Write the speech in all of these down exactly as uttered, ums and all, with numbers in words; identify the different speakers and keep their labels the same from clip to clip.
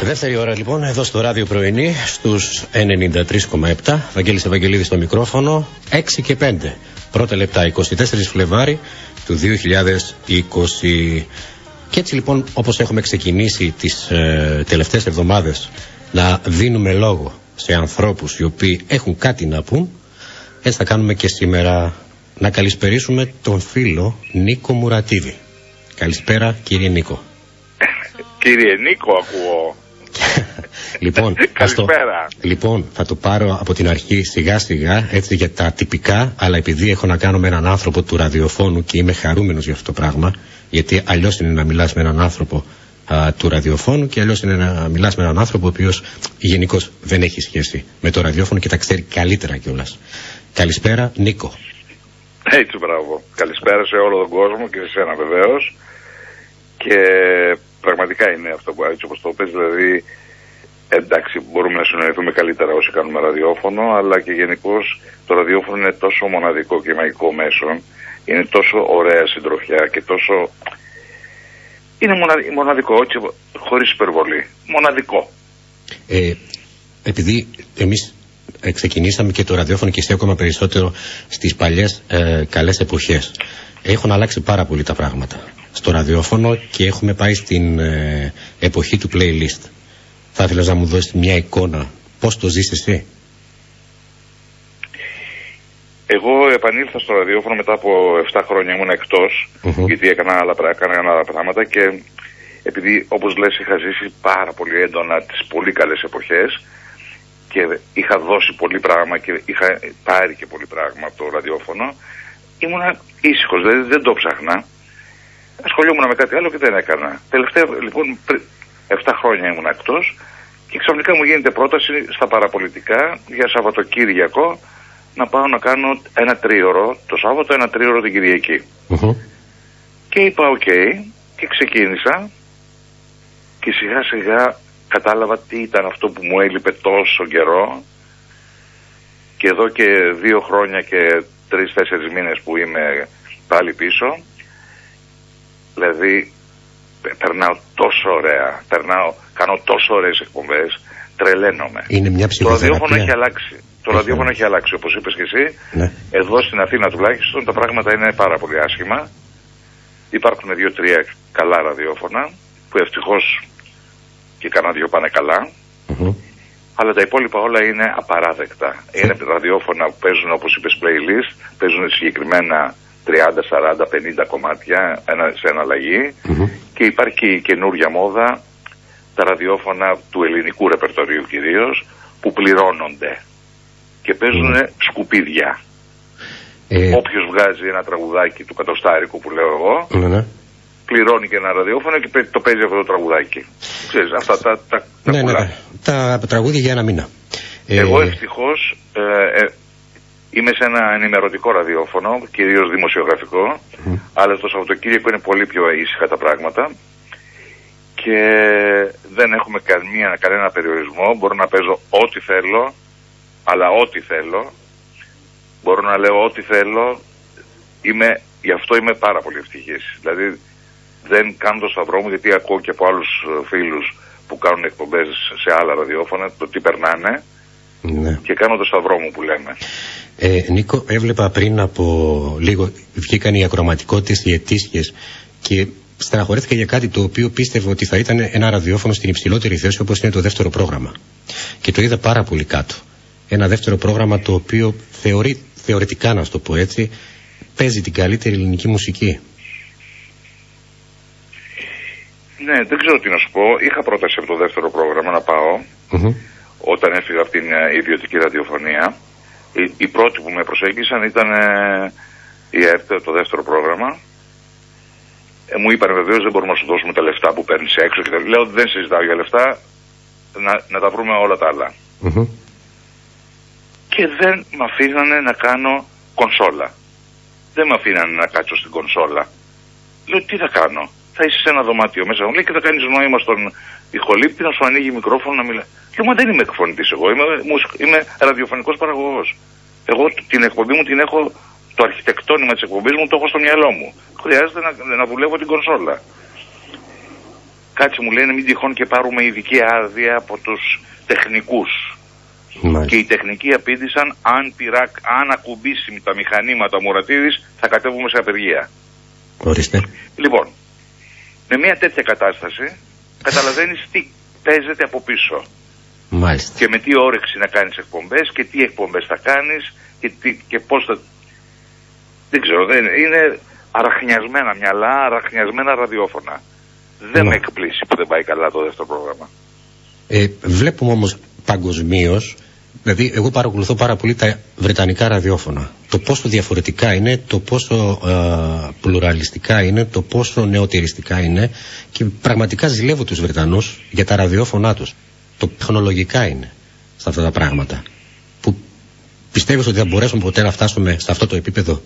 Speaker 1: Δεύτερη ώρα λοιπόν εδώ στο ράδιο πρωινή στους ενενήντα τρία κόμμα επτά. Βαγγέλης Ευαγγελίδης στο μικρόφωνο. έξι και πέντε πρώτα λεπτά, εικοστή τέταρτη Φλεβάρι του δύο χιλιάδες είκοσι. Και έτσι λοιπόν, όπως έχουμε ξεκινήσει τις ε, τελευταίες εβδομάδες να δίνουμε λόγο σε ανθρώπους οι οποίοι έχουν κάτι να πούν, έτσι θα κάνουμε και σήμερα. Να καλησπερίσουμε τον φίλο Νίκο Μουρατίδη. Καλησπέρα κύριε Νίκο.
Speaker 2: Κύριε Νίκο ακούω.
Speaker 1: Λοιπόν,
Speaker 2: καλησπέρα.
Speaker 1: Το, λοιπόν, θα το πάρω από την αρχή σιγά σιγά, έτσι για τα τυπικά, αλλά επειδή έχω να κάνω με έναν άνθρωπο του ραδιοφώνου και είμαι χαρούμενος για αυτό το πράγμα, γιατί αλλιώς είναι να μιλάς με έναν άνθρωπο α, του ραδιοφώνου και αλλιώς είναι να μιλάς με έναν άνθρωπο ο οποίος γενικώς δεν έχει σχέση με το ραδιόφωνο και τα ξέρει καλύτερα κιόλας. Καλησπέρα Νίκο.
Speaker 2: Έτσι, μπράβο. Καλησπέρα σε όλο τον κόσμο και σε σένα βεβαίως. Και πραγματικά είναι αυτό που έτσι όπως το πες, δηλαδή εντάξει μπορούμε να συνοηθούμε καλύτερα όσοι κάνουμε ραδιόφωνο, αλλά και γενικώς το ραδιόφωνο είναι τόσο μοναδικό και μαγικό μέσο, είναι τόσο ωραία συντροφιά και τόσο... είναι μοναδικό, έτσι, χωρίς υπερβολή. Μοναδικό.
Speaker 1: Ε, επειδή εμείς ε, ξεκινήσαμε και το ραδιόφωνο και εσύ ακόμα περισσότερο στις παλιές ε, καλές εποχές, έχουν αλλάξει πάρα πολύ τα πράγματα στο ραδιόφωνο και έχουμε πάει στην ε, εποχή του playlist. Θα ήθελες να μου δώσεις μια εικόνα πώς το ζεις εσύ?
Speaker 2: Εγώ επανήλθα στο ραδιόφωνο μετά από επτά χρόνια, ήμουν εκτός, uh-huh. γιατί έκανα άλλα, έκανα άλλα πράγματα και επειδή όπως λες είχα ζήσει πάρα πολύ έντονα τις πολύ καλές εποχές και είχα δώσει πολύ πράγμα και είχα πάρει και πολύ πράγμα από το ραδιόφωνο, ήμουνα ήσυχος, δηλαδή δεν το ψάχνα. Ασχολιόμουν με κάτι άλλο και δεν έκανα. Τελευταία λοιπόν επτά χρόνια ήμουν εκτός και ξαφνικά μου γίνεται πρόταση στα παραπολιτικά για Σαββατοκύριακο να πάω να κάνω ένα τρίωρο το Σάββατο, ένα τρίωρο την Κυριακή. Uh-huh. Και είπα οκ okay, και ξεκίνησα και σιγά σιγά κατάλαβα τι ήταν αυτό που μου έλειπε τόσο καιρό και εδώ και δύο χρόνια και τρεις-τέσσερις μήνες που είμαι πάλι πίσω. Δηλαδή περνάω τόσο ωραία, περνάω, κάνω τόσο ωραίες εκπομπές, τρελαίνομαι.
Speaker 1: Είναι μια ψυχοθεραπεία.
Speaker 2: Το ραδιόφωνο έχει αλλάξει. Το έχει ραδιόφωνο έχει αλλάξει, όπως είπες και εσύ. Ναι. Εδώ στην Αθήνα τουλάχιστον τα πράγματα είναι πάρα πολύ άσχημα. Υπάρχουν δύο-τρία καλά ραδιόφωνα που ευτυχώς και κανένα δυο πάνε καλά. Mm-hmm. Αλλά τα υπόλοιπα όλα είναι απαράδεκτα. Mm-hmm. Είναι ραδιόφωνα που παίζουν, όπως είπες, playlist, παίζουν συγκεκριμένα τριάντα, σαράντα, πενήντα κομμάτια σε εναλλαγή mm-hmm. και υπάρχει η καινούργια μόδα, τα ραδιόφωνα του ελληνικού ρεπερτορίου κυρίως, που πληρώνονται και παίζουν mm. σκουπίδια. Ε... Όποιος βγάζει ένα τραγουδάκι του κατοστάρικου που λέω εγώ, mm-hmm. πληρώνει και ένα ραδιόφωνο και το παίζει αυτό το τραγουδάκι. Ξέρεις, αυτά τα, τα, τα
Speaker 1: ναι, ναι, ναι. Τα τραγούδια για ένα μήνα.
Speaker 2: Εγώ ε... ευτυχώς ε, ε, είμαι σε ένα ενημερωτικό ραδιόφωνο, κυρίως δημοσιογραφικό, mm. αλλά το Σαββατοκύριακο είναι πολύ πιο ήσυχα τα πράγματα και δεν έχουμε καμία, κανένα περιορισμό. Μπορώ να παίζω ό,τι θέλω, αλλά ό,τι θέλω. Μπορώ να λέω ό,τι θέλω. Είμαι, γι' αυτό είμαι πάρα πολύ ευτυχής. Δηλαδή δεν κάνω το σταυρό μου, γιατί ακούω και από άλλους φίλους που κάνουν εκπομπές σε άλλα ραδιόφωνα το τι περνάνε. Ναι. Και κάνω το σταυρό μου που λέμε.
Speaker 1: Ε, Νίκο, έβλεπα πριν από λίγο βγήκαν οι ακροματικότητες, οι ετήσιες και στεναχωρέθηκα για κάτι το οποίο πίστευε ότι θα ήταν ένα ραδιόφωνο στην υψηλότερη θέση, όπως είναι το δεύτερο πρόγραμμα. Και το είδα πάρα πολύ κάτω. Ένα δεύτερο πρόγραμμα το οποίο θεωρεί, θεωρητικά να το πω έτσι, παίζει την καλύτερη ελληνική μουσική.
Speaker 2: Ναι, δεν ξέρω τι να σου πω. Είχα πρόταση από το δεύτερο πρόγραμμα να πάω mm-hmm. όταν έφυγα από την ιδιωτική ραδιοφωνία. Οι, οι πρώτοι που με προσέγγισαν ήταν ε, η ΕΡΤ, το δεύτερο πρόγραμμα. Ε, μου είπαν βεβαίως δεν μπορούμε να σου δώσουμε τα λεφτά που παίρνεις έξω. Και λέω δεν συζητάω για λεφτά, να, να τα βρούμε όλα τα άλλα. Mm-hmm. Και δεν με αφήνανε να κάνω κονσόλα. Δεν με αφήνανε να κάτσω στην κονσόλα. Λέω τι θα κάνω, θα είσαι σε ένα δωμάτιο μέσα μου και θα κάνεις νόημα στον ηχολήπτη να σου ανοίγει μικρόφωνο να μιλάει. Λέω μα δεν είμαι εκφωνητής εγώ, είμαι, είμαι ραδιοφωνικός παραγωγός. Εγώ την εκπομπή μου την έχω, το αρχιτεκτόνημα της εκπομπής μου το έχω στο μυαλό μου. Χρειάζεται να, να δουλεύω την κονσόλα. κάτσε μου λένε μην τυχόν και πάρουμε ειδική άδεια από τους τεχνικούς. Μάλιστα. Και οι τεχνικοί απήντησαν αν, πειρά, αν ακουμπήσει τα μηχανήματα ο Μουρατίδης θα κατέβουμε σε απεργία.
Speaker 1: Ορίστε.
Speaker 2: Λοιπόν, με μια τέτοια κατάσταση καταλαβαίνεις τι παίζεται από πίσω.
Speaker 1: Μάλιστα.
Speaker 2: Και με τι όρεξη να κάνεις εκπομπές και τι εκπομπές θα κάνεις και, τι, και πώς θα... Δεν ξέρω, δεν, είναι αραχνιασμένα μυαλά, αραχνιασμένα ραδιόφωνα. Δεν ναι. με εκπλήσει που δεν πάει καλά το δεύτερο πρόγραμμα. Ε,
Speaker 1: βλέπουμε όμως παγκοσμίως, δηλαδή εγώ παρακολουθώ πάρα πολύ τα βρετανικά ραδιόφωνα. Το πόσο διαφορετικά είναι, το πόσο ε, πλουραλιστικά είναι, το πόσο νεοτηριστικά είναι και πραγματικά ζηλεύω τους Βρετανούς για τα ραδιόφωνά τους. Το τεχνολογικά είναι σε αυτά τα πράγματα. Που πιστεύεις ότι θα μπορέσουμε ποτέ να φτάσουμε σε αυτό το επίπεδο?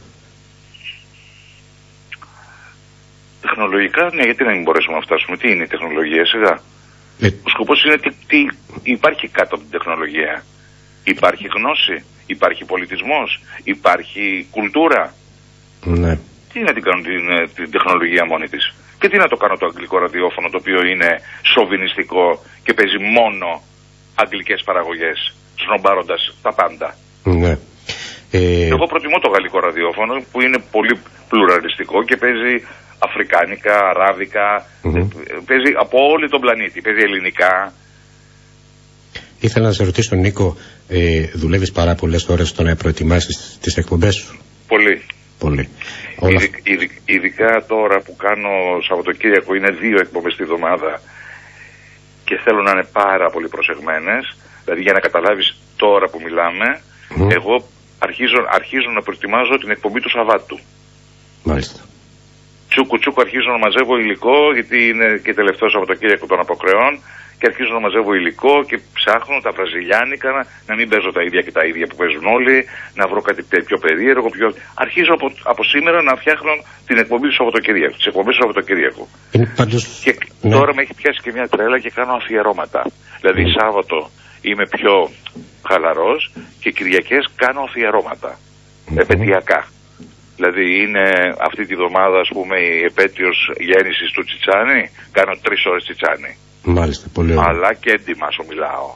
Speaker 2: Τεχνολογικά, ναι, γιατί να μην μπορέσουμε να φτάσουμε? Τι είναι η τεχνολογία, σιγά? Ε... Ο σκοπός είναι τι, τι υπάρχει κάτω από την τεχνολογία. Υπάρχει γνώση, υπάρχει πολιτισμός, υπάρχει κουλτούρα.
Speaker 1: Ναι.
Speaker 2: Τι να την κάνουν την, την τεχνολογία μόνη της? Και τι να το κάνω το αγγλικό ραδιόφωνο, το οποίο είναι σοβινιστικό και παίζει μόνο αγγλικές παραγωγές, σνομπάροντας τα πάντα.
Speaker 1: Ναι. Ε...
Speaker 2: Εγώ προτιμώ το γαλλικό ραδιόφωνο που είναι πολύ πλουραλιστικό και παίζει αφρικάνικα, αράβικα, mm-hmm. παίζει από όλη τον πλανήτη, παίζει ελληνικά.
Speaker 1: Ήθελα να σε ρωτήσω, Νίκο, ε, δουλεύεις πάρα πολλές ώρες στο να προετοιμάσεις τις εκπομπές σου?
Speaker 2: Πολύ.
Speaker 1: Πολύ.
Speaker 2: Ειδι, ειδι, ειδικά τώρα που κάνω Σαββατοκύριακο, είναι δύο εκπομπές τη εβδομάδα και θέλω να είναι πάρα πολύ προσεγμένες. Δηλαδή για να καταλάβεις τώρα που μιλάμε, mm. εγώ αρχίζω, αρχίζω να προετοιμάζω την εκπομπή του Σαββάτου.
Speaker 1: Μάλιστα.
Speaker 2: Τσούκου τσούκου αρχίζω να μαζεύω υλικό, γιατί είναι και τελευταίο Σαββατοκύριακο των αποκρεών, και αρχίζω να μαζεύω υλικό και ψάχνω τα βραζιλιάνικα, να, να μην παίζω τα ίδια και τα ίδια που παίζουν όλοι, να βρω κάτι πιο περίεργο. Πιο... Αρχίζω από, από σήμερα να φτιάχνω την εκπομπή του Σαββατοκύριακου, τις εκπομπές του Σαββατοκύριακου.
Speaker 1: Πάντως...
Speaker 2: Και
Speaker 1: ναι.
Speaker 2: τώρα με έχει πιάσει και μια τρέλα και κάνω αφιερώματα. Δηλαδή mm. Σάββατο είμαι πιο χαλαρός και Κυριακές κάνω αφιερώματα, mm-hmm. επαιτειακά. Δηλαδή είναι αυτή τη βδομάδα, ας πούμε, η επέτειος γέννησης του Τσιτσάνη, κάνω τρεις ώρες Τσιτσάνη.
Speaker 1: Μάλιστα, πολύ ωραία.
Speaker 2: Αλλά και έντιμα σου μιλάω.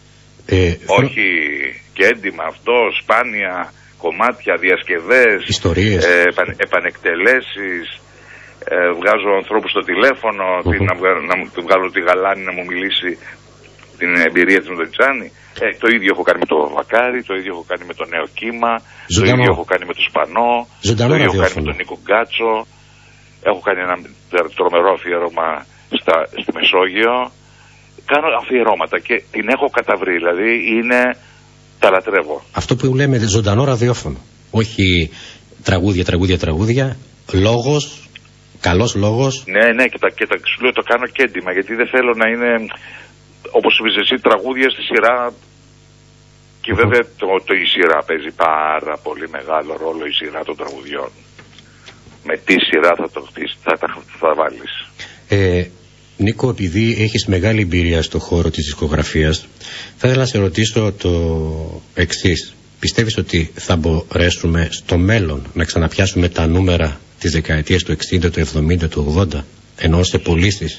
Speaker 1: Ε,
Speaker 2: Όχι και έντιμα αυτό, σπάνια κομμάτια, διασκευές,
Speaker 1: ιστορίες,
Speaker 2: ε, επαν, επανεκτελέσεις, ε, βγάζω ανθρώπους στο τηλέφωνο, uh-huh. τι, να, να, να βγάλω τη Γαλάνη να μου μιλήσει την εμπειρία της με τον Τσιτσάνη. Ε, το ίδιο έχω κάνει με το Βακάρι, το ίδιο έχω κάνει με το Νέο Κύμα, Ζωντανό. Το ίδιο έχω κάνει με το Σπανό,
Speaker 1: Ζωντανό
Speaker 2: το ίδιο έχω κάνει με τον Νίκο Γκάτσο, έχω κάνει ένα τρομερό αφιέρωμα στα, στη Μεσόγειο. Κάνω αφιερώματα και την έχω καταβρει, δηλαδή είναι, τα λατρεύω.
Speaker 1: Αυτό που λέμε ζωντανό ραδιόφωνο, όχι τραγούδια, τραγούδια, τραγούδια, λόγος, καλός λόγος.
Speaker 2: Ναι, ναι, και, τα, και τα, σου λέω το κάνω και έντιμα, γιατί δεν θέλω να είναι... Όπως είπες εσύ, τραγούδια στη σειρά. Και uh-huh. βέβαια το, το, η σειρά παίζει πάρα πολύ μεγάλο ρόλο, η σειρά των τραγουδιών. Με τι σειρά θα το χτίσεις, θα τα θα, θα βάλεις.
Speaker 1: Ε, Νίκο, επειδή έχεις μεγάλη εμπειρία στο χώρο της δισκογραφίας, θα ήθελα να σε ρωτήσω το εξής. Πιστεύεις ότι θα μπορέσουμε στο μέλλον να ξαναπιάσουμε τα νούμερα της δεκαετίας του εξήντα, του εβδομήντα, του ογδόντα, ενώ σε πωλήσεις?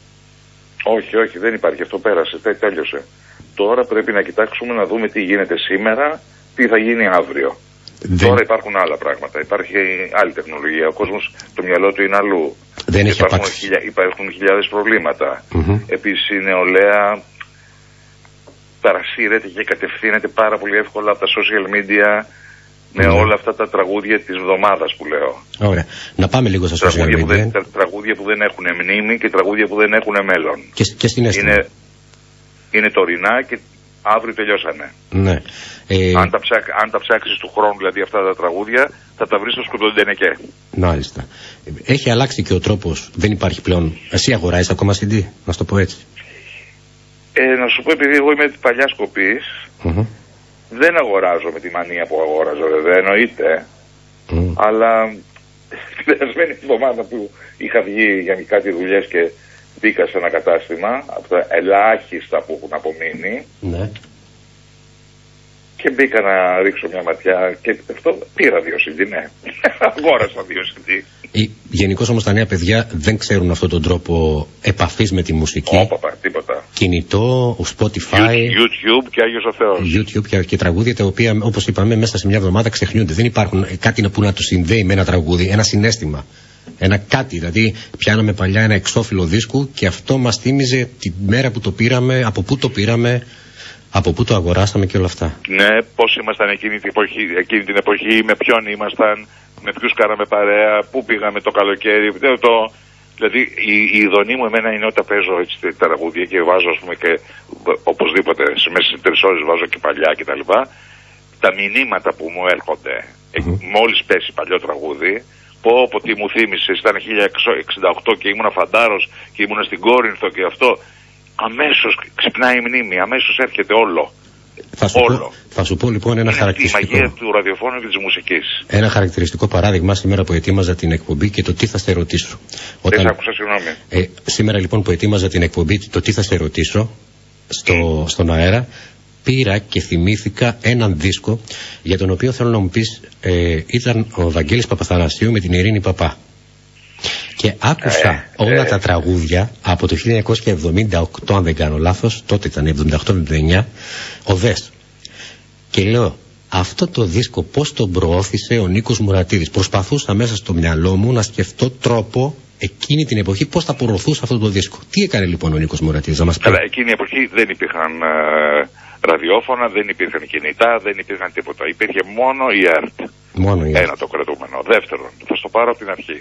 Speaker 2: Όχι, όχι, δεν υπάρχει. Αυτό πέρασε, τέ, τέλειωσε. Τώρα πρέπει να κοιτάξουμε να δούμε τι γίνεται σήμερα, τι θα γίνει αύριο. Δεν... Τώρα υπάρχουν άλλα πράγματα. Υπάρχει άλλη τεχνολογία. Ο κόσμος, το μυαλό του είναι αλλού.
Speaker 1: Δεν έχει
Speaker 2: υπάρχουν, χιλιά, υπάρχουν χιλιάδες προβλήματα. Mm-hmm. Επίσης η νεολαία παρασύρεται και κατευθύνεται πάρα πολύ εύκολα από τα social media με mm-hmm. όλα αυτά τα τραγούδια της εβδομάδας που λέω.
Speaker 1: Ωραία. Να πάμε λίγο στα social media.
Speaker 2: Που δεν, τα, τραγούδια που δεν έχουν μνήμη και τραγούδια που δεν έχουν μέλλον.
Speaker 1: Και, και στην αίσθημα.
Speaker 2: Είναι, είναι τωρινά και αύριο τελειώσανε.
Speaker 1: Ναι. Ε...
Speaker 2: Αν, τα ψάξ, αν τα ψάξεις του χρόνου, δηλαδή αυτά τα τραγούδια, θα τα βρεις στο σκοτωντενεκέ.
Speaker 1: Μάλιστα. Έχει αλλάξει και ο τρόπος, δεν υπάρχει πλέον. Εσύ αγοράζεις ακόμα σι ντι, να σου το πω έτσι?
Speaker 2: Ε, να σου πω, επειδή εγώ είμαι παλιάς κοπής, mm-hmm. δεν αγοράζω με τη μανία που αγόραζα, βέβαια, εννοείται. Mm. Αλλά την περασμένη εβδομάδα που είχα βγει για κάτι δουλειές και μπήκα σε ένα κατάστημα, από τα ελάχιστα που έχουν απομείνει,
Speaker 1: ναι.
Speaker 2: Και μπήκα να ρίξω μια ματιά και αυτό πήρα δύο σι ντι, ναι. Αγόρασα δύο σι ντι.
Speaker 1: Γενικώς όμως τα νέα παιδιά δεν ξέρουν αυτόν τον τρόπο επαφής με τη μουσική.
Speaker 2: Όπαπα, τίποτα.
Speaker 1: Κινητό, Spotify,
Speaker 2: YouTube και Άγιος ο Θεός.
Speaker 1: YouTube και, και τραγούδια τα οποία, όπως είπαμε, μέσα σε μια εβδομάδα ξεχνιούνται. Δεν υπάρχουν κάτι που να του συνδέει με ένα τραγούδι, ένα συναίσθημα. Ένα κάτι, δηλαδή πιάναμε παλιά ένα εξώφυλλο δίσκου και αυτό μας θύμιζε τη μέρα που το πήραμε, από πού το πήραμε, από πού το αγοράσαμε και όλα αυτά.
Speaker 2: Ναι, πώς ήμασταν εκείνη την εποχή, εκείνη την εποχή με ποιον ήμασταν, με ποιους κάναμε παρέα, πού πήγαμε το καλοκαίρι. Το, δηλαδή η, η ειδονή μου εμένα είναι όταν παίζω έτσι τα τραγούδια και βάζω, ας πούμε, και οπωσδήποτε μέσα σε τρεις ώρες βάζω και παλιά κτλ. Τα, τα μηνύματα που μου έρχονται, mm-hmm. μόλις πέσει παλιό τραγούδι, πω πω τι μου θύμισε, ήταν χίλια εξακόσια εξήντα οκτώ και ήμουνα φαντάρος και ήμουνα στην Κόρινθο και αυτό, αμέσως ξυπνάει η μνήμη, αμέσως έρχεται όλο.
Speaker 1: Θα σου,
Speaker 2: όλο.
Speaker 1: Πω, θα σου πω λοιπόν ένα
Speaker 2: είναι
Speaker 1: χαρακτηριστικό.
Speaker 2: Η μαγεία του ραδιοφώνου και της μουσικής.
Speaker 1: Ένα χαρακτηριστικό παράδειγμα σήμερα που ετοίμαζα την εκπομπή και το τι θα σε ρωτήσω.
Speaker 2: Όταν... Δεν άκουσα, συγγνώμη.
Speaker 1: Ε, σήμερα λοιπόν που ετοίμαζα την εκπομπή, το τι θα σε ρωτήσω στο, mm. στον αέρα, πήρα και θυμήθηκα έναν δίσκο για τον οποίο θέλω να μου πεις, ε, ήταν ο Βαγγέλης Παπαθανασίου με την Ειρήνη Παπά. Και άκουσα ε, όλα ε. τα τραγούδια από το χίλια εννιακόσια εβδομήντα οκτώ, αν δεν κάνω λάθος, τότε ήταν εβδομήντα οκτώ εβδομήντα εννιά, οδές. Και λέω, αυτό το δίσκο πώς τον προώθησε ο Νίκος Μουρατίδης. Προσπαθούσα μέσα στο μυαλό μου να σκεφτώ τρόπο εκείνη την εποχή πώς θα προωθούσε αυτό το δίσκο. Τι έκανε λοιπόν ο Νίκος Μουρατίδης, να μας πει.
Speaker 2: Καλά, εκείνη την εποχή δεν υπήρχαν ε, ραδιόφωνα, δεν υπήρχαν κινητά, δεν υπήρχαν τίποτα. Υπήρχε μόνο η ΕΡΤ.
Speaker 1: Μόνο η ΕΡΤ.
Speaker 2: Ένα το κρατούμενο. Δεύτερον, θα στο πάρω από την αρχή.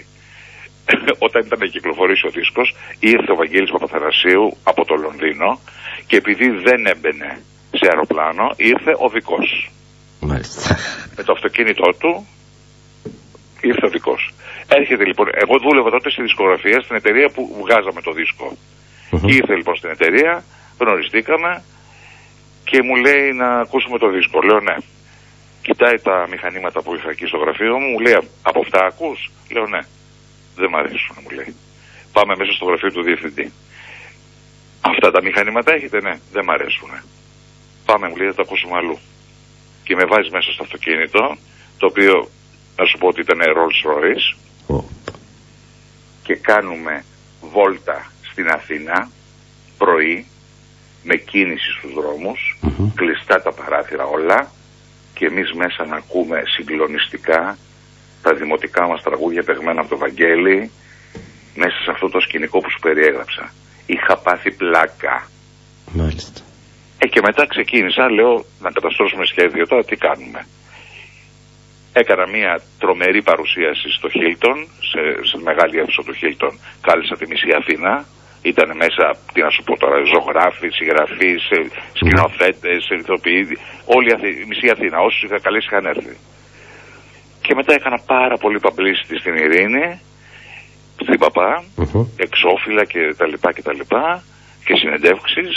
Speaker 2: Όταν ήταν να κυκλοφορήσει ο δίσκος, ήρθε ο Βαγγέλης Παπαθανασίου από το Λονδίνο και επειδή δεν έμπαινε σε αεροπλάνο, ήρθε ο δικός.
Speaker 1: Μάλιστα.
Speaker 2: Με το αυτοκίνητό του ήρθε ο δικός. Έρχεται λοιπόν, εγώ δούλευα τότε στη δισκογραφία, στην εταιρεία που βγάζαμε το δίσκο. Mm-hmm. Ήρθε λοιπόν στην εταιρεία, γνωριστήκαμε και μου λέει να ακούσουμε το δίσκο. Λέω ναι. Κοιτάει τα μηχανήματα που είχα εκεί στο γραφείο μου, μου λέει από αυτά ακούς? Λέω ναι. Δεν μ' αρέσουν, μου λέει. Πάμε μέσα στο γραφείο του διευθυντή. Αυτά τα μηχανήματα έχετε? Ναι, δεν μ' αρέσουν. Πάμε, μου λέει, θα τα ακούσουμε αλλού. Και με βάζει μέσα στο αυτοκίνητο, το οποίο να σου πω ότι ήταν Rolls Royce, oh. και κάνουμε βόλτα στην Αθήνα πρωί, με κίνηση στους δρόμους, mm-hmm. κλειστά τα παράθυρα όλα, και εμείς μέσα να ακούμε συγκλονιστικά τα δημοτικά μας τραγούδια παιγμένα από το Βαγγέλη, μέσα σε αυτό το σκηνικό που σου περιέγραψα. Είχα πάθει πλάκα.
Speaker 1: Μάλιστα.
Speaker 2: Ε, και μετά ξεκίνησα, λέω, να καταστρώσουμε σχέδιο, τώρα τι κάνουμε. Έκανα μια τρομερή παρουσίαση στο Χίλτον, σε, σε μεγάλη αίθουσα του Χίλτον. Κάλεσα τη μισή Αθήνα. Ήταν μέσα, τι να σου πω τώρα, ζωγράφοι, συγγραφείς, σκηνοθέτες, ηθοποιοί. Όλη η μισή Αθήνα, όσους είχα καλέσει είχαν έρθει. Και μετά έκανα πάρα πολύ publicity στην Ειρήνη, στην Παπά, uh-huh. εξώφυλλα και τα λοιπά και τα λοιπά, και συνεντεύξεις,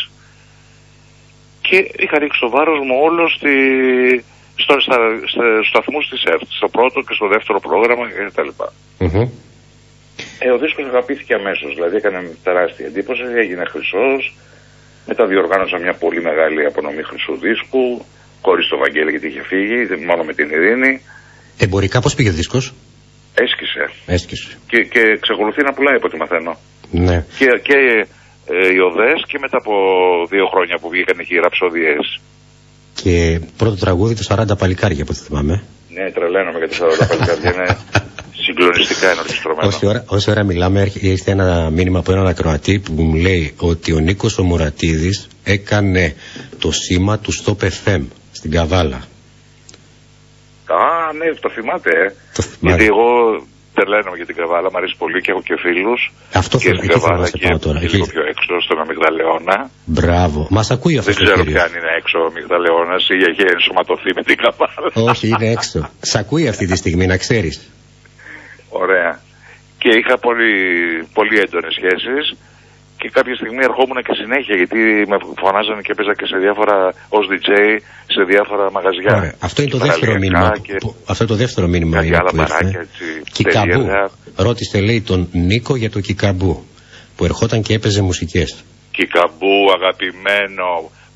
Speaker 2: και είχα ρίξει το βάρος μου όλο στη, στο, στα, στα, στους σταθμούς της ΕΡΤ, στο πρώτο και στο δεύτερο πρόγραμμα και τα λοιπά. Uh-huh. Ε, ο δίσκος αγαπήθηκε αμέσως, δηλαδή έκανε τεράστια εντύπωση, έγινε χρυσός, μετά διοργάνωσα μια πολύ μεγάλη απονομή χρυσού δίσκου, χωρίς το Βαγγέλη γιατί είχε φύγει, μόνο με την Ειρήνη.
Speaker 1: Εμπορικά πώς πήγε ο δίσκος?
Speaker 2: Έσκησε.
Speaker 1: Έσκησε.
Speaker 2: Και, και εξακολουθεί να πουλάει από ό,τι μαθαίνω.
Speaker 1: Ναι.
Speaker 2: Και, και ε, οι οδές και μετά από δύο χρόνια που βγήκαν εκεί οι ραψοδιές.
Speaker 1: Και πρώτο τραγούδι το σαράντα παλικάρια που θυμάμαι.
Speaker 2: Ναι, τρελαίνομαι για τα σαράντα παλικάρια. Είναι συγκλονιστικά ενορχιστρωμένο.
Speaker 1: Όση ώρα, όση ώρα μιλάμε ήρθε ένα μήνυμα από έναν ακροατή που μου λέει ότι ο Νίκος ο Μουρατίδης έκανε το σήμα του Stop εφ εμ στην Καβάλα.
Speaker 2: Α, ναι, το θυμάται, ε.
Speaker 1: Το θυμάται.
Speaker 2: Γιατί εγώ τρελαίνομαι για την Καβάλα, μου αρέσει πολύ και έχω και φίλους.
Speaker 1: Αυτό
Speaker 2: και στην Καβάλα και,
Speaker 1: τώρα.
Speaker 2: και λίγο πιο έξω, στον Αμυγδαλεώνα.
Speaker 1: Μπράβο. Μας ακούει αυτό.
Speaker 2: Δεν ξέρω ποια είναι έξω ο Αμυγδαλεώνας ή έχει ενσωματωθεί με την Καβάλα.
Speaker 1: Όχι, είναι έξω. Σ' ακούει αυτή τη στιγμή, να ξέρεις.
Speaker 2: Ωραία. Και είχα πολύ, πολύ έντονες σχέσεις. Και κάποια στιγμή ερχόμουν και συνέχεια, γιατί με φωνάζανε και παίζα και σε διάφορα, ως ντι τζέι, σε διάφορα μαγαζιά.
Speaker 1: Ωραία. Αυτό είναι το δεύτερο μήνυμα.
Speaker 2: Και...
Speaker 1: Που, αυτό είναι το δεύτερο μήνυμα.
Speaker 2: Κάτι άλλα
Speaker 1: που
Speaker 2: παράκια, έτσι.
Speaker 1: Κικαμπού. Ρώτησε, λέει, τον Νίκο για το Κικαμπού, που ερχόταν και έπαιζε μουσικές.
Speaker 2: Κικαμπού, αγαπημένο,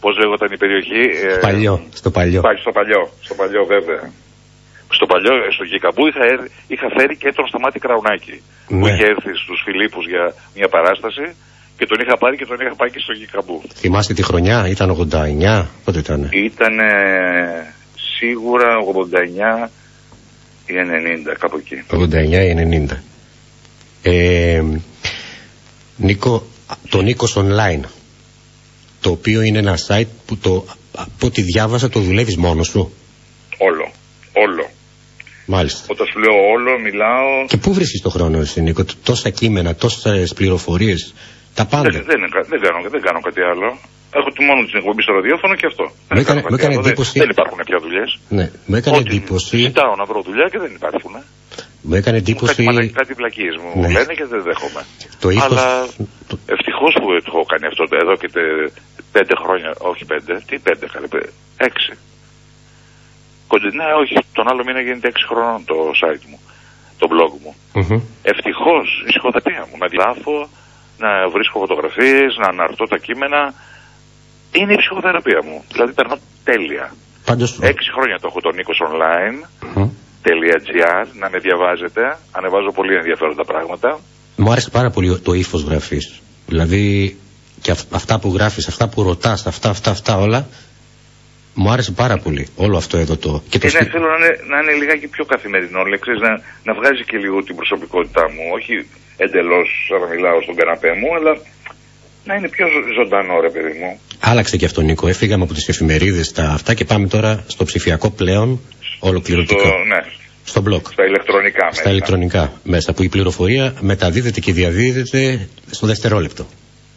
Speaker 2: πώς λέγονταν η περιοχή.
Speaker 1: Ε, παλιό, στο παλιό.
Speaker 2: Πάει στο παλιό, στο παλιό βέβαια. Στο παλιό, στο Γικαμπού είχα, είχα φέρει και τον Σταμάτη Κραουνάκη. Ναι. Που είχε έρθει στους Φιλίππους για μια παράσταση και τον είχα πάρει και τον είχα πάει και στο Γικαμπού.
Speaker 1: Θυμάστε τη χρονιά, ήταν ογδόντα εννιά, πότε ήταν?
Speaker 2: Ήταν σίγουρα ογδόντα εννιά ή ενενήντα, κάπου εκεί.
Speaker 1: ογδόντα εννιά ή ενενήντα. Ε, Νίκο, το Νίκος Online, το οποίο είναι ένα site που το, από ό,τι διάβασα, το δουλεύεις μόνος σου.
Speaker 2: Όλο, όλο.
Speaker 1: Μάλιστα.
Speaker 2: Όταν σου λέω όλο, μιλάω.
Speaker 1: Και πού βρίσκεις το χρόνο εσύ, Νίκο? Τόσα κείμενα, τόσες πληροφορίες, τα πάντα.
Speaker 2: Δεν, δεν, δεν, κάνω, δεν κάνω κάτι άλλο. Έχω μόνο την εκπομπή στο ραδιόφωνο και αυτό.
Speaker 1: Μου έκανε, μου έκανε εντύπωση.
Speaker 2: Δεν, δεν υπάρχουν πια δουλειές.
Speaker 1: Ναι, μου έκανε Ότι εντύπωση.
Speaker 2: Ζητάω να βρω δουλειά και δεν υπάρχουν.
Speaker 1: Μου έκανε εντύπωση.
Speaker 2: Κάτι, κάτι βλακίες μου ναι. λένε και δεν δέχομαι.
Speaker 1: Το ύφος... Αλλά
Speaker 2: το... ευτυχώς που το έχω κάνει αυτό εδώ και τε... πέντε χρόνια. Όχι πέντε, τι πέντε καλέ, έξι. Κοντινά, όχι, τον άλλο μήνα γίνεται έξι χρόνων το site μου, το blog μου. Mm-hmm. Ευτυχώς η ψυχοθεραπεία μου. Να γράφω, να βρίσκω φωτογραφίες, να αναρτώ τα κείμενα. Είναι η ψυχοθεραπεία μου. Δηλαδή περνώ τέλεια.
Speaker 1: Πάντως...
Speaker 2: Έξι χρόνια το έχω το Νίκος Online. Mm-hmm. .gr, να με διαβάζετε. Ανεβάζω πολύ ενδιαφέροντα πράγματα.
Speaker 1: Μου άρεσε πάρα πολύ το ύφος γραφής. Δηλαδή και αυ- αυτά που γράφεις, αυτά που ρωτάς, αυτά, αυτά, αυτά όλα. Μου άρεσε πάρα πολύ όλο αυτό εδώ το.
Speaker 2: Και το ε, ναι, θέλω να είναι, να είναι λιγάκι πιο καθημερινό, λέξεις, να, να βγάζει και λίγο την προσωπικότητά μου. Όχι εντελώς σαν να μιλάω στον καναπέ μου, αλλά να είναι πιο ζωντανό, ρε παιδί μου.
Speaker 1: Άλλαξε και αυτό, Νίκο. Έφυγαμε από τις εφημερίδες τα αυτά και πάμε τώρα στο ψηφιακό πλέον. Ολοκληρωτικό.
Speaker 2: Στο, ναι.
Speaker 1: Στο blog.
Speaker 2: Στα ηλεκτρονικά μέσα.
Speaker 1: Στα ηλεκτρονικά μέσα, που η πληροφορία μεταδίδεται και διαδίδεται στο δευτερόλεπτο.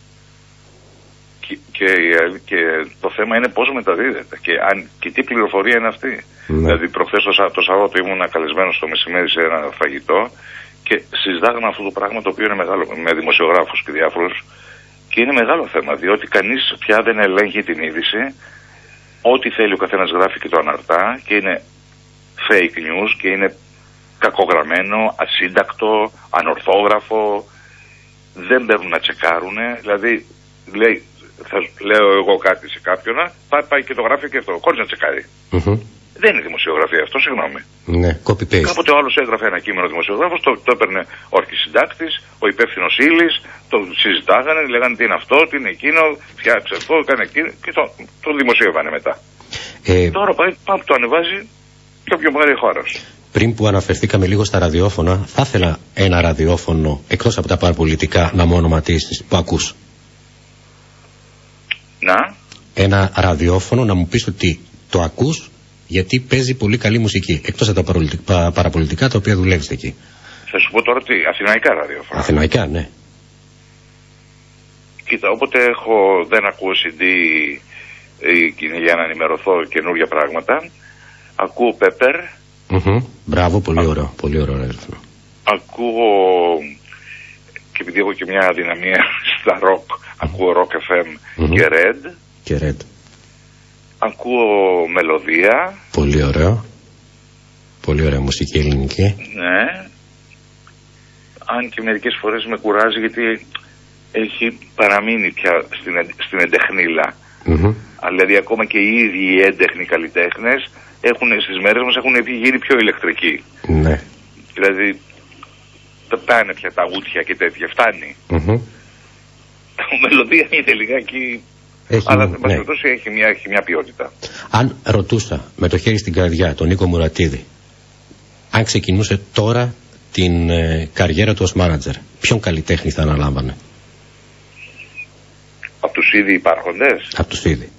Speaker 2: Και, και, και το θέμα είναι πώς μεταδίδεται και, αν, και τι πληροφορία είναι αυτή. Ναι. Δηλαδή προχθές το, το Σαββάτο ήμουν καλεσμένος στο μεσημέρι σε ένα φαγητό και συζητάγαμε αυτό το πράγμα το οποίο είναι μεγάλο με δημοσιογράφους και διάφορους και είναι μεγάλο θέμα διότι κανείς πια δεν ελέγχει την είδηση. Ό,τι θέλει ο καθένας γράφει και το αναρτά και είναι fake news και είναι κακογραμμένο, ασύντακτο, ανορθόγραφο, δεν παίρνουν να τσεκάρουνε, δηλαδή λέει, θα λέω εγώ κάτι σε κάποιον, πάει, πάει και το γράφει και αυτό, χωρίς να τσεκάρει. Mm-hmm. Δεν είναι δημοσιογραφία αυτό, συγγνώμη.
Speaker 1: Ναι, copy-paste.
Speaker 2: Κάποτε ο άλλος έγραφε ένα κείμενο δημοσιογράφος, το, το έπαιρνε ο αρχισυντάκτης, ο υπεύθυνος ύλης, το συζητάγανε, λέγανε τι είναι αυτό, τι είναι εκείνο, φτιάξε αυτό, έκανε εκείνο και το, το δημοσίευανε μετά. Ε... Τώρα πάει, πάει το ανεβάζει και όποιο πάρει χώρος.
Speaker 1: Πριν που αναφερθήκαμε λίγο στα ραδιόφωνα, θα ήθελα ένα ραδιόφωνο εκτός από τα παραπολιτικά να μου ονοματίσεις που ακούς.
Speaker 2: Να.
Speaker 1: Ένα ραδιόφωνο να μου πεις ότι το ακούς γιατί παίζει πολύ καλή μουσική. Εκτός από τα παραπολιτικά τα οποία δουλεύεις εκεί.
Speaker 2: Θα σου πω τώρα τι, αθηναϊκά ραδιόφωνα.
Speaker 1: Αθηναϊκά, ναι.
Speaker 2: Κοίτα, όποτε έχω, δεν ακούω σι ντι ή, για να ενημερωθώ καινούργια πράγματα, ακούω Πέπερ.
Speaker 1: Mm-hmm. Μπράβο, πολύ Α... ωραίο. Πολύ ωραίο ραδιόφωνο.
Speaker 2: Ακούω, και επειδή έχω και μια αδυναμία στα ροκ, ακούω Rock εφ εμ mm-hmm. και Red.
Speaker 1: Και Red.
Speaker 2: Ακούω Μελωδία.
Speaker 1: Πολύ ωραίο. Πολύ ωραία μουσική ελληνική.
Speaker 2: Ναι. Αν και μερικές φορές με κουράζει γιατί έχει παραμείνει πια στην, στην εντεχνίλα. Mm-hmm. Αλλά δηλαδή ακόμα και οι ίδιοι οι έντεχνοι καλλιτέχνες έχουν, στις μέρες μας έχουν γίνει πιο ηλεκτρικοί.
Speaker 1: Ναι.
Speaker 2: Δηλαδή πάνε πια τα ούτια και τέτοια, φτάνει. Mm-hmm. Η μελωδία είναι λιγάκι... Έχει, αλλά ναι. έχει, μια, έχει μια ποιότητα.
Speaker 1: Αν ρωτούσα με το χέρι στην καρδιά τον Νίκο Μουρατίδη, αν ξεκινούσε τώρα την ε, καριέρα του ως μάνατζερ, ποιον καλλιτέχνη θα αναλάμβανε?
Speaker 2: Από τους ήδη υπάρχοντες?
Speaker 1: Από τους ήδη.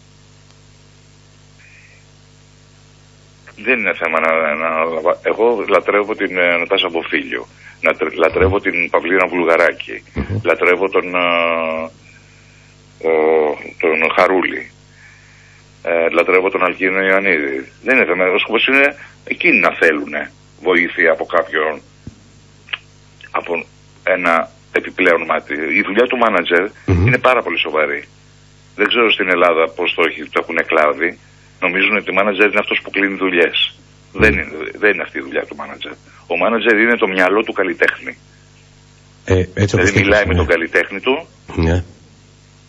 Speaker 2: Δεν είναι θέμα να, να, να... Εγώ λατρεύω την ε, Νατάσα Μποφίλιο, λατρεύω mm. την Παυλίνα Βουλγαράκη, mm-hmm. λατρεύω τον... Ε, Ο, τον Χαρούλη, ε, λατρεύω τον Αλκίνο Ιωαννίδη. Δεν είναι θέμα. Ο σκοπός είναι εκείνοι να θέλουν βοήθεια από κάποιον, από ένα επιπλέον μάτι. Η δουλειά του μάνατζερ mm-hmm. είναι πάρα πολύ σοβαρή. Δεν ξέρω στην Ελλάδα πώς το, το έχουν κλάδει. Νομίζουν ότι ο μάνατζερ είναι αυτός που κλείνει δουλειές. Mm-hmm. Δεν, είναι, δεν είναι αυτή η δουλειά του μάνατζερ. Ο μάνατζερ είναι το μυαλό του καλλιτέχνη.
Speaker 1: Ε, έτσι
Speaker 2: δηλαδή μιλάει ναι. με τον καλλιτέχνη του.
Speaker 1: Ναι.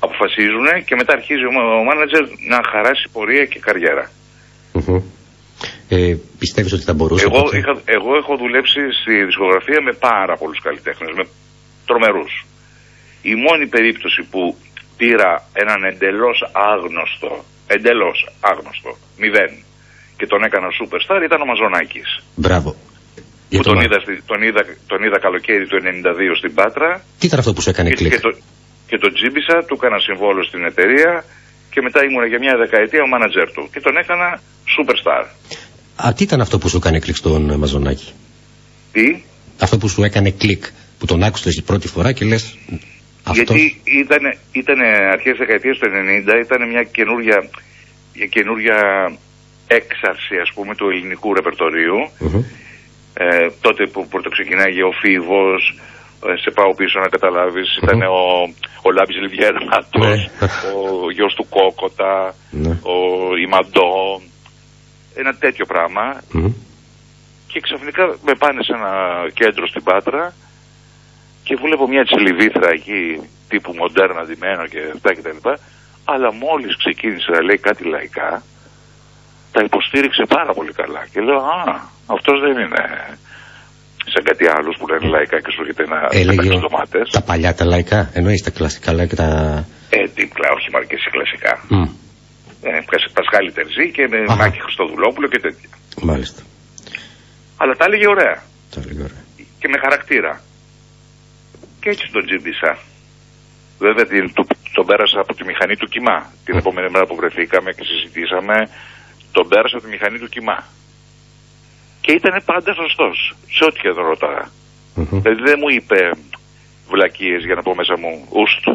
Speaker 2: αποφασίζουν και μετά αρχίζει ο μάνατζερ να χαράσει πορεία και καριέρα.
Speaker 1: Mm-hmm. Ε, πιστεύεις ότι θα μπορούσε?
Speaker 2: Εγώ, είχα, εγώ έχω δουλέψει στη δισκογραφία με πάρα πολλούς καλλιτέχνες, με τρομερούς. Η μόνη περίπτωση που πήρα έναν εντελώς άγνωστο, εντελώς άγνωστο, μηδέν, και τον έκανα superstar ήταν ο Μαζονάκης.
Speaker 1: Μπράβο.
Speaker 2: Που τον, είδα, τον, είδα, τον είδα καλοκαίρι του ενενήντα δύο στην Πάτρα.
Speaker 1: Τι ήταν αυτό που σου έκανε
Speaker 2: και,
Speaker 1: κλικ?
Speaker 2: Και, το, και τον τζίμπησα, του έκανα συμβόλαιο στην εταιρεία και μετά ήμουν για μια δεκαετία ο μάνατζερ του και τον έκανα superstar.
Speaker 1: Α, τι ήταν αυτό που σου έκανε κλικ στον Μαζονάκη?
Speaker 2: Τι?
Speaker 1: Αυτό που σου έκανε κλικ, που τον άκουσες πρώτη φορά και λες αυτός...
Speaker 2: Γιατί ήταν, ήταν αρχές δεκαετίας του ενενήντα, ήταν μια καινούργια, μια καινούργια έξαρση, ας πούμε, του ελληνικού ρεπερτορίου. Mm-hmm. Ε, τότε που πρωτοξεκινάγε ο Φίβος, ε, σε πάω πίσω να καταλάβεις, mm-hmm. ήταν ο, ο Λάμπης Λιβιέρματος, mm-hmm. ο γιος του Κόκοτα, mm-hmm. ο Ιμαντό, ένα τέτοιο πράγμα. Mm-hmm. Και ξαφνικά με πάνε σε ένα κέντρο στην Πάτρα και βλέπω μια τσιλιβήθρα εκεί τύπου μοντέρνα ντυμένο και αυτά και τα λοιπά, αλλά μόλις ξεκίνησε να λέει κάτι λαϊκά τα υποστήριξε πάρα πολύ καλά και λέω α, αυτός δεν είναι σαν κάτι άλλους που λένε λαϊκά και σου έρχεται να πετάξει ντομάτες.
Speaker 1: Τα παλιά τα λαϊκά, εννοείς τα κλασικά λαϊκά τα...
Speaker 2: Ε, τύπλα, όχι μαρκές κλασικά.
Speaker 1: Mm.
Speaker 2: Ε, Πασχάλη Τερζή και με Αχα. Μάκη Χριστοδουλόπουλο και τέτοια.
Speaker 1: Μάλιστα.
Speaker 2: Αλλά τα έλεγε ωραία.
Speaker 1: Τα έλεγε ωραία.
Speaker 2: Και με χαρακτήρα. Και έτσι τον τζίμπησα. Βέβαια την, το, τον πέρασα από τη μηχανή του Κιμά. Την mm. επόμενη μέρα που βρεθήκαμε και συζητήσαμε, τον πέρασα από τη μηχανή του Κιμά. Και ήταν πάντα σωστός. Σε ό,τι και τον ρώταγα. Mm-hmm. Δηλαδή δεν μου είπε βλακίες για να πω μέσα μου ουστ.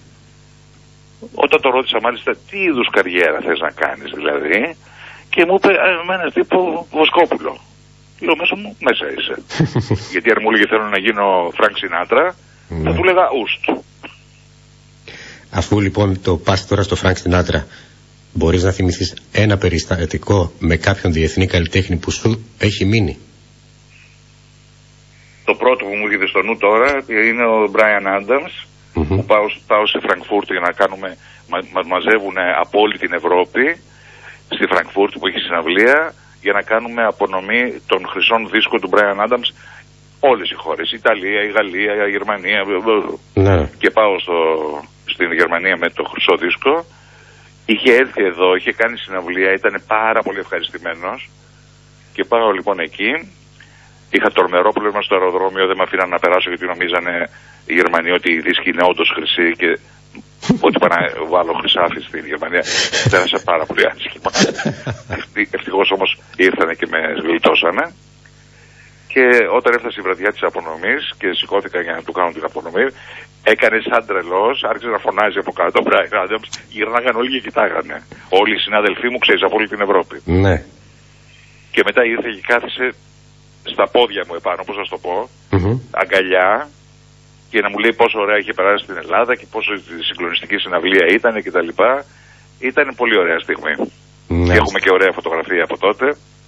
Speaker 2: Όταν το ρώτησα μάλιστα τι είδους καριέρα θες να κάνεις δηλαδή, και μου είπε εμένα τύπου Βοσκόπουλο. Λέω μέσα μου, μέσα είσαι. Γιατί αν μου έλεγε θέλω να γίνω Φρανκ Σινάτρα, θα του λέγα ουστ.
Speaker 1: Αφού λοιπόν το πας τώρα στο Φρανκ Σινάτρα, μπορείς να θυμηθείς ένα περιστατικό με κάποιον διεθνή καλλιτέχνη που σου έχει μείνει?
Speaker 2: Το πρώτο που μου έρχεται στο νου τώρα είναι ο Μπράιαν Άνταμς, mm-hmm. που πάω, πάω σε Φραγκφούρτη για να κάνουμε, μα, μας μαζεύουν από όλη την Ευρώπη στη Φραγκφούρτη που έχει συναυλία για να κάνουμε απονομή των χρυσών δίσκων του Μπράιαν Άνταμς όλες οι χώρες, η Ιταλία, η Γαλλία, η Γερμανία. Ναι. Και πάω στο, στην Γερμανία με το χρυσό δίσκο. Είχε έρθει εδώ, είχε κάνει συναυλία, ήταν πάρα πολύ ευχαριστημένος και πάω λοιπόν εκεί. Είχα τρομερό πρόβλημα στο αεροδρόμιο, δεν με αφήναν να περάσω γιατί νομίζανε οι Γερμανοί ότι η δίσκη είναι όντως χρυσή και ότι πάω να βάλω χρυσάφι στην Γερμανία. Πέρασα πάρα πολύ άσχημα. Ευτυχώς όμως ήρθανε και με γλιτώσανε. Και όταν έφτασε η βραδιά της απονομής και σηκώθηκα για να του κάνω την απονομή, έκανε σαν τρελός, άρχισε να φωνάζει από κάτω. Μπράιν Άνταμς, γυρνάγαν όλοι και κοιτάγανε. Όλοι οι συνάδελφοί μου, ξέρεις, από όλη την Ευρώπη.
Speaker 1: Ναι.
Speaker 2: Και μετά ήρθε και κάθισε στα πόδια μου επάνω, πώς να σου το πω, mm-hmm. αγκαλιά, και να μου λέει πόσο ωραία είχε περάσει στην Ελλάδα και πόσο συγκλονιστική συναυλία ήταν και τα λοιπά. Ήταν πολύ ωραία στιγμή. Ναι. Και έχουμε και ωραία φωτογραφία από τότε.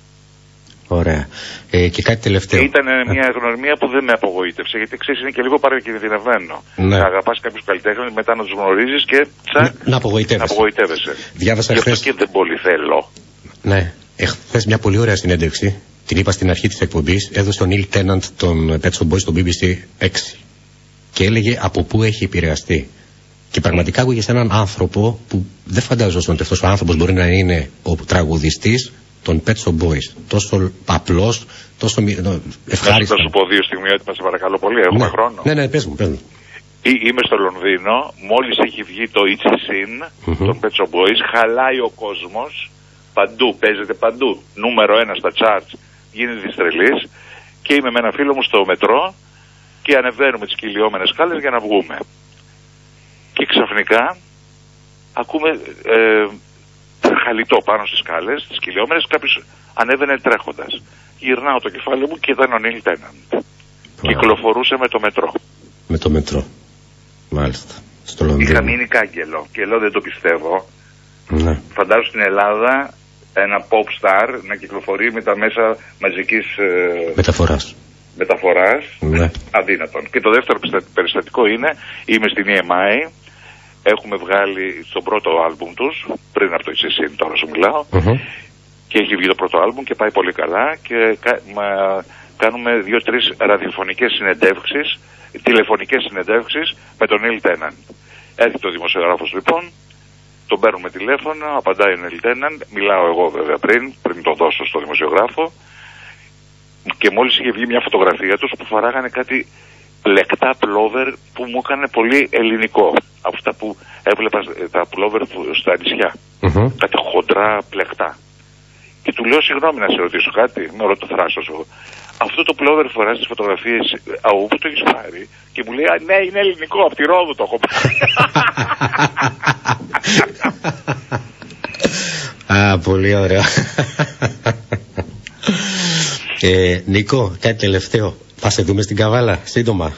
Speaker 1: Ωραία. Ε, και κάτι τελευταίο.
Speaker 2: Ήταν μια γνωριμία που δεν με απογοήτευσε, γιατί ξέρεις είναι και λίγο παρακινδυνευμένο. Ναι. Να αγαπάς κάποιους καλλιτέχνες, μετά να τους γνωρίζεις και τσακ,
Speaker 1: να, να
Speaker 2: απογοητεύεσαι.
Speaker 1: Διάβασα
Speaker 2: χθες. Γι' αυτό και δεν πολύ θέλω.
Speaker 1: Ναι. Εχθές μια πολύ ωραία συνέντευξη, την είπα στην αρχή της εκπομπής, έδωσε ο Νίλ Τέναντ των Pet Shop Boys στο μπι μπι σι έξι. Και έλεγε από πού έχει επηρεαστεί. Και πραγματικά άκουγε σε έναν άνθρωπο που δεν φανταζόταν ότι αυτός ο άνθρωπος μπορεί να είναι ο τραγουδιστής των Pet Shop Boys. Τόσο απλός, τόσο ευχάριστο.
Speaker 2: Να σου πω δύο στιγμιότυπα, σε παρακαλώ πολύ, έχουμε
Speaker 1: ναι.
Speaker 2: χρόνο.
Speaker 1: Ναι, ναι, πες μου, πες μου.
Speaker 2: Είμαι στο Λονδίνο, μόλις έχει βγει το It's a Sin mm-hmm. των Pet Shop Boys, χαλάει ο κόσμος, παντού, παίζεται παντού. Νούμερο ένα στα charts, γίνεται της τρελής, και είμαι με ένα φίλο μου στο μετρό και ανεβαίνουμε τις κυλιόμενες σκάλες για να βγούμε. Και ξαφνικά ακούμε ε, χαλιτό πάνω στις σκάλες, τις κυλιόμενες, κάποιος ανέβαινε τρέχοντας. Γυρνάω το κεφάλι μου και ήταν ο Νίλ Τέναντ. Κυκλοφορούσε με το μετρό.
Speaker 1: Με το μετρό. Μάλιστα. Στο Λονδίνο.
Speaker 2: Είχα μείνει κάγκελο και λέω δεν το πιστεύω.
Speaker 1: Ναι.
Speaker 2: Φαντάζομαι στην Ελλάδα ένα pop star να κυκλοφορεί με τα μέσα μαζικής ε,
Speaker 1: μεταφοράς.
Speaker 2: μεταφοράς
Speaker 1: ναι.
Speaker 2: Αδύνατον. Και το δεύτερο περιστατικό είναι, είμαι στην ι εμ άι έχουμε βγάλει στον πρώτο άλμπουμ τους, πριν από το Ισεσίν τώρα σου μιλάω,
Speaker 1: mm-hmm.
Speaker 2: και έχει βγει το πρώτο άλμπουμ και πάει πολύ καλά και κα, μα, κάνουμε δύο-τρεις ραδιοφωνικές συνεντεύξεις, τηλεφωνικές συνεντεύξεις με τον Neil Tennant. Έρχεται ο δημοσιογράφος λοιπόν, τον παίρνουμε τηλέφωνο, απαντάει ο Neil Tennant, μιλάω εγώ βέβαια πριν, πριν το δώσω στο δημοσιογράφο, και μόλις είχε βγει μια φωτογραφία τους που φοράγανε κάτι πλεκτά πουλόβερ που μου έκανε πολύ ελληνικό. Από αυτά που έβλεπα τα πουλόβερ στα νησιά.
Speaker 1: Mm-hmm.
Speaker 2: Κάτι χοντρά πλεκτά. Και του λέω, συγγνώμη να σε ρωτήσω κάτι, με ρωτώ θράσος εγώ. Αυτό το πουλόβερ φοράς στις φωτογραφίες, αού που το έχεις πάρει? Και μου λέει, α, ναι, είναι ελληνικό, από τη Ρόδο το έχω πάρει.
Speaker 1: Α, πολύ ωραία. ε, Νίκο, κάτι τελευταίο. Θα σε δούμε στην Καβάλα, σύντομα.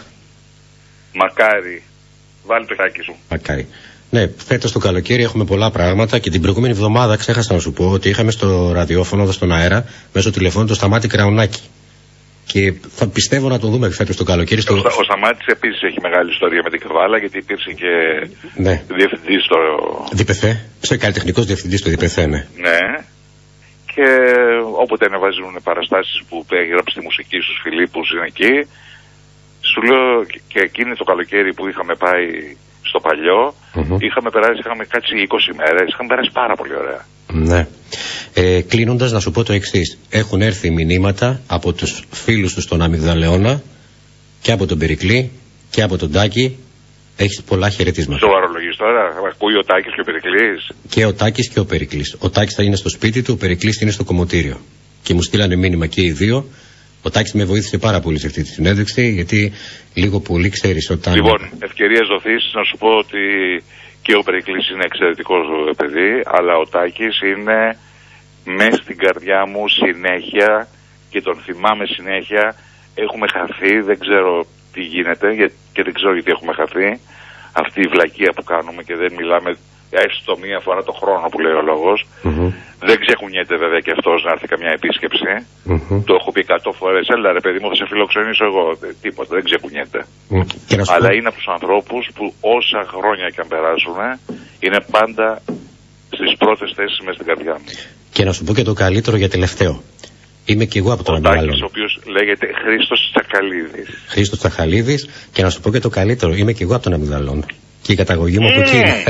Speaker 2: Μακάρι. Βάλει το χάκι σου.
Speaker 1: Μακάρι. Ναι, φέτος το καλοκαίρι έχουμε πολλά πράγματα και την προηγούμενη εβδομάδα ξέχασα να σου πω ότι είχαμε στο ραδιόφωνο εδώ στον αέρα μέσω τηλεφώνου το Σταμάτη Κραουνάκη. Και θα πιστεύω να το δούμε φέτος το καλοκαίρι. Στο...
Speaker 2: Ο, ο Σταμάτης επίσης έχει μεγάλη ιστορία με την Καβάλα, γιατί υπήρξε και
Speaker 1: ναι.
Speaker 2: διευθυντής στο...
Speaker 1: ΔΠΘ, σε καλλιτεχνικός διευθυντής στο ΔΠΘ, ναι.
Speaker 2: Ναι. Και όποτε ανεβάζουν παραστάσεις που έγραψε τη μουσική στους Φιλίππους είναι εκεί. Σου λέω και εκείνη το καλοκαίρι που είχαμε πάει στο παλιό, mm-hmm. είχαμε περάσει, είχαμε κάτσει είκοσι μέρες, είχαμε περάσει πάρα πολύ ωραία.
Speaker 1: Ναι. Ε, κλείνοντας να σου πω το εξής. Έχουν έρθει μηνύματα από τους φίλους του στον Αμυγδαλεώνα και από τον Περικλή και από τον Τάκη. Έχεις πολλά χαιρετίσματα.
Speaker 2: Σοβαρολογείς τώρα, ακούει ο Τάκης και ο Περικλής.
Speaker 1: Και ο Τάκης και ο Περικλής. Ο Τάκης θα είναι στο σπίτι του, ο Περικλής είναι στο κομμωτήριο. Και μου στείλανε μήνυμα και οι δύο. Ο Τάκης με βοήθησε πάρα πολύ σε αυτή τη συνέντευξη, γιατί λίγο πολύ ξέρεις όταν...
Speaker 2: Λοιπόν, ευκαιρίες δοθείς να σου πω ότι και ο Περικλής είναι εξαιρετικός παιδί, αλλά ο Τάκης είναι μέσα στην καρδιά μου συνέχεια και τον θυμάμαι συνέχεια. Έχουμε χαθεί, δεν ξέρω τι γίνεται και δεν ξέρω γιατί έχουμε χαθεί. Αυτή η βλακεία που κάνουμε και δεν μιλάμε έστω μία φορά το χρόνο που λέει ο λόγος. Mm-hmm. Δεν ξεχουνιέται βέβαια και αυτός να έρθει καμιά επίσκεψη. Mm-hmm. Το έχω πει εκατό φορές. Έλα ρε παιδί μου, θα σε φιλοξενήσω εγώ. Τίποτα, δεν ξεχουνιέται. Mm-hmm. Αλλά είναι από τους ανθρώπους που όσα χρόνια και αν περάσουν είναι πάντα στις πρώτες θέσεις μέσα στην καρδιά μου. Και
Speaker 1: να σου πω και το καλύτερο για τελευταίο. Είμαι και εγώ από τον Αμυγδαλώνα. Ο
Speaker 2: Τάκης, ο οποίος λέγεται Χρήστος Τσακαλίδης.
Speaker 1: Χρήστος Τσακαλίδης, και να σου πω και το καλύτερο. Είμαι και εγώ από τον Αμυγδαλώνα. Και η καταγωγή μου mm. από εκεί είναι.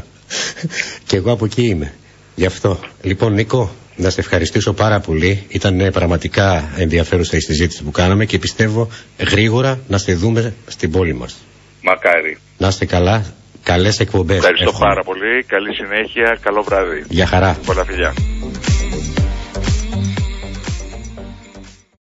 Speaker 1: Και εγώ από εκεί είμαι. Γι' αυτό. Λοιπόν, Νίκο, να σε ευχαριστήσω πάρα πολύ. Ήταν πραγματικά ενδιαφέρουσα η συζήτηση που κάναμε και πιστεύω γρήγορα να σε δούμε στην πόλη μας.
Speaker 2: Μακάρι.
Speaker 1: Να είστε καλά. Καλές εκπομπές.
Speaker 2: Ευχαριστώ πάρα πολύ. Καλή συνέχεια. Καλό βράδυ.
Speaker 1: Γεια χαρά.
Speaker 2: Πολλά φιλιά.